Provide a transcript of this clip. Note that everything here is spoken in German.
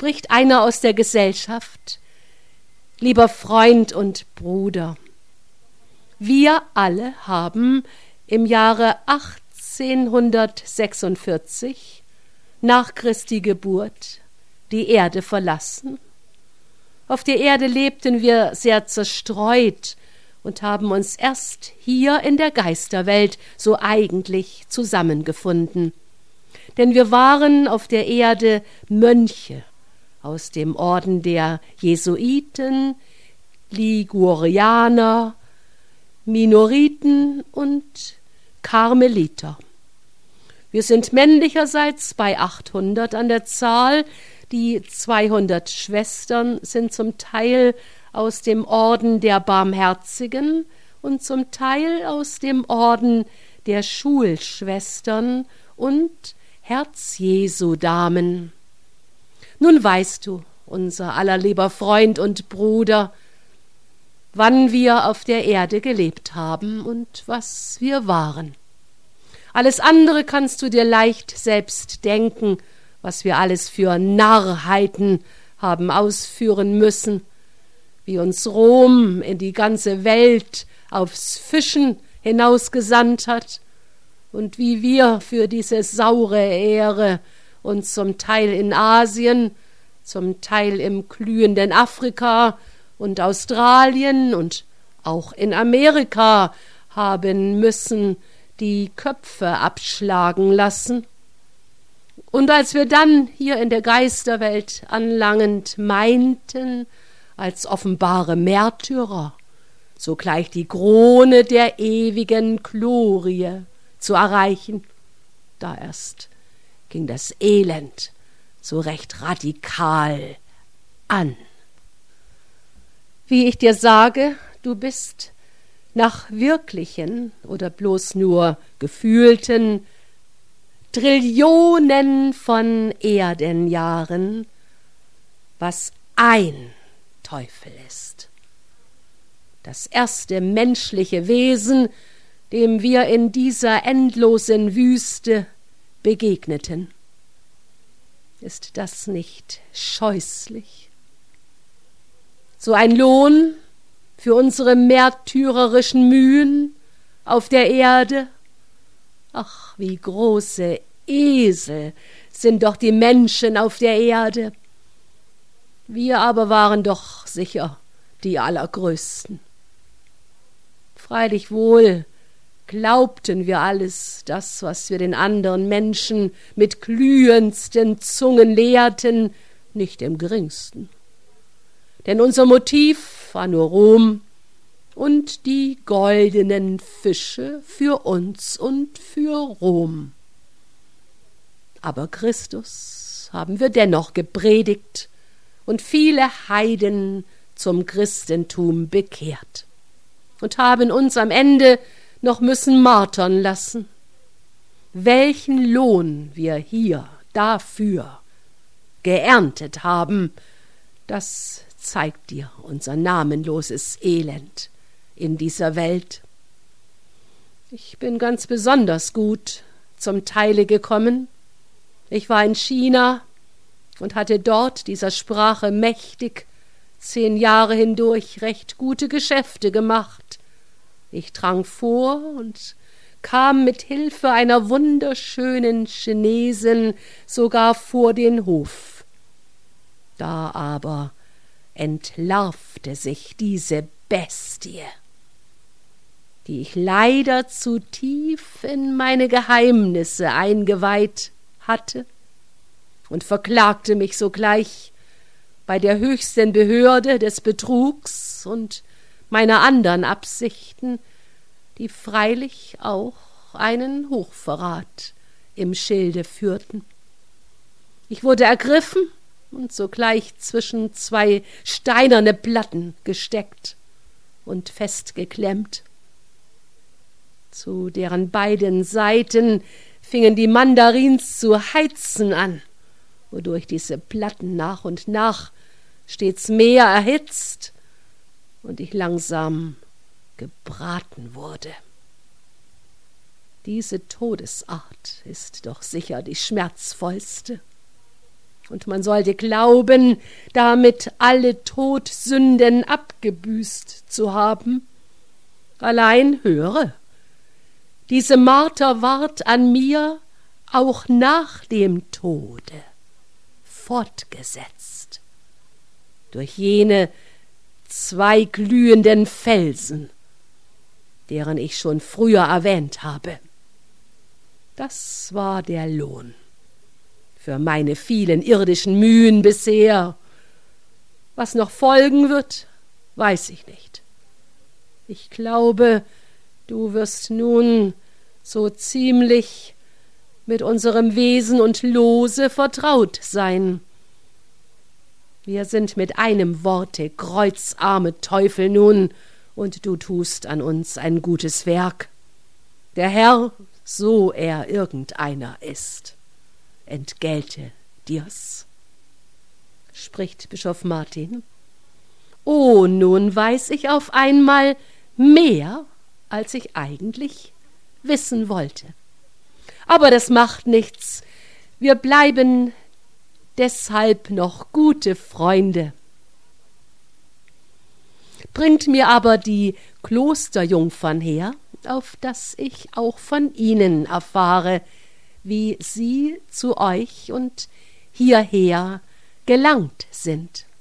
spricht einer aus der Gesellschaft: Lieber Freund und Bruder, wir alle haben im Jahre 1846 nach Christi Geburt die Erde verlassen. Auf der Erde lebten wir sehr zerstreut und haben uns erst hier in der Geisterwelt so eigentlich zusammengefunden. Denn wir waren auf der Erde Mönche aus dem Orden der Jesuiten, Ligurianer, Minoriten und Karmeliter. Wir sind männlicherseits bei 800 an der Zahl. Die 200 Schwestern sind zum Teil aus dem Orden der Barmherzigen und zum Teil aus dem Orden der Schulschwestern und Herz-Jesu-Damen. Nun weißt du, unser allerlieber Freund und Bruder, wann wir auf der Erde gelebt haben und was wir waren. Alles andere kannst du dir leicht selbst denken, was wir alles für Narrheiten haben ausführen müssen, wie uns Rom in die ganze Welt aufs Fischen hinausgesandt hat und wie wir für diese saure Ehre uns zum Teil in Asien, zum Teil im glühenden Afrika und Australien und auch in Amerika haben müssen die Köpfe abschlagen lassen. Und als wir dann hier in der Geisterwelt anlangend meinten, als offenbare Märtyrer sogleich die Krone der ewigen Glorie zu erreichen, da erst ging das Elend so recht radikal an. Wie ich dir sage, du bist nach wirklichen oder bloß nur gefühlten Trillionen von Erdenjahren, was ein Teufel ist. Das erste menschliche Wesen, dem wir in dieser endlosen Wüste begegneten. Ist das nicht scheußlich? So ein Lohn für unsere märtyrerischen Mühen auf der Erde? Ach, wie große Esel sind doch die Menschen auf der Erde. Wir aber waren doch sicher die Allergrößten. Freilich wohl glaubten wir alles, das, was wir den anderen Menschen mit glühendsten Zungen lehrten, nicht im geringsten. Denn unser Motiv war nur Rom und die goldenen Fische für uns und für Rom. Aber Christus haben wir dennoch gepredigt und viele Heiden zum Christentum bekehrt und haben uns am Ende noch müssen martern lassen. Welchen Lohn wir hier dafür geerntet haben, das zeigt dir unser namenloses Elend in dieser Welt. Ich bin ganz besonders gut zum Teile gekommen. Ich war in China und hatte dort dieser Sprache mächtig 10 Jahre hindurch recht gute Geschäfte gemacht. Ich drang vor und kam mit Hilfe einer wunderschönen Chinesin sogar vor den Hof. Da aber entlarvte sich diese Bestie, die ich leider zu tief in meine Geheimnisse eingeweiht hatte, und verklagte mich sogleich bei der höchsten Behörde des Betrugs und meiner andern Absichten, die freilich auch einen Hochverrat im Schilde führten. Ich wurde ergriffen und sogleich zwischen 2 steinerne Platten gesteckt und festgeklemmt. Zu deren beiden Seiten fingen die Mandarins zu heizen an, wodurch diese Platten nach und nach stets mehr erhitzt und ich langsam gebraten wurde. Diese Todesart ist doch sicher die schmerzvollste. und man sollte glauben, damit alle Todsünden abgebüßt zu haben. Allein höre, diese Marter ward an mir auch nach dem Tode fortgesetzt, durch jene 2 glühenden Felsen, deren ich schon früher erwähnt habe. Das war der Lohn für meine vielen irdischen Mühen bisher. Was noch folgen wird, weiß ich nicht. Ich glaube, du wirst nun so ziemlich mit unserem Wesen und Lose vertraut sein. Wir sind mit einem Worte kreuzarme Teufel nun, und du tust an uns ein gutes Werk. Der Herr, so er irgendeiner ist, entgelte dir's, spricht Bischof Martin. Oh, nun weiß ich auf einmal mehr, als ich eigentlich wissen wollte. Aber das macht nichts, wir bleiben deshalb noch gute Freunde. Bringt mir aber die Klosterjungfern her, auf dass ich auch von ihnen erfahre, wie sie zu euch und hierher gelangt sind.